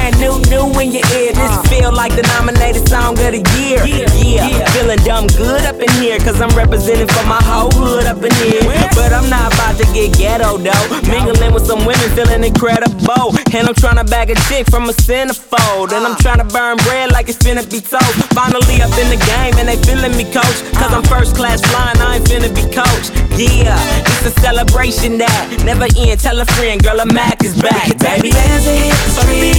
brand new in your ear. This feel like the nominated song of the year. Yeah, feeling dumb good up in here, cause I'm representing for my whole hood up in here. But I'm not about to get ghetto though. Mingling with some women feeling incredible. And I'm tryna bag a chick from a centerfold. And I'm tryna burn bread like it's finna be toast. Finally up in the game and they feeling me, coach. Cause I'm first class flying, I ain't finna be coached. Yeah, it's a celebration that never end. Tell a friend, girl, a Mac is back, baby. There's a history